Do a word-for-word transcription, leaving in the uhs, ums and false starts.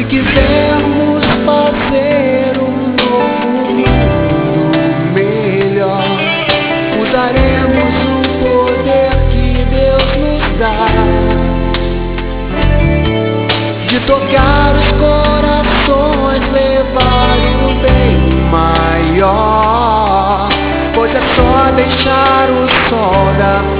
quisermos fazer um novo mundo melhor, usaremos o poder que Deus nos dá de tocar os corações, levar o bem maior, pois é só deixar o sol da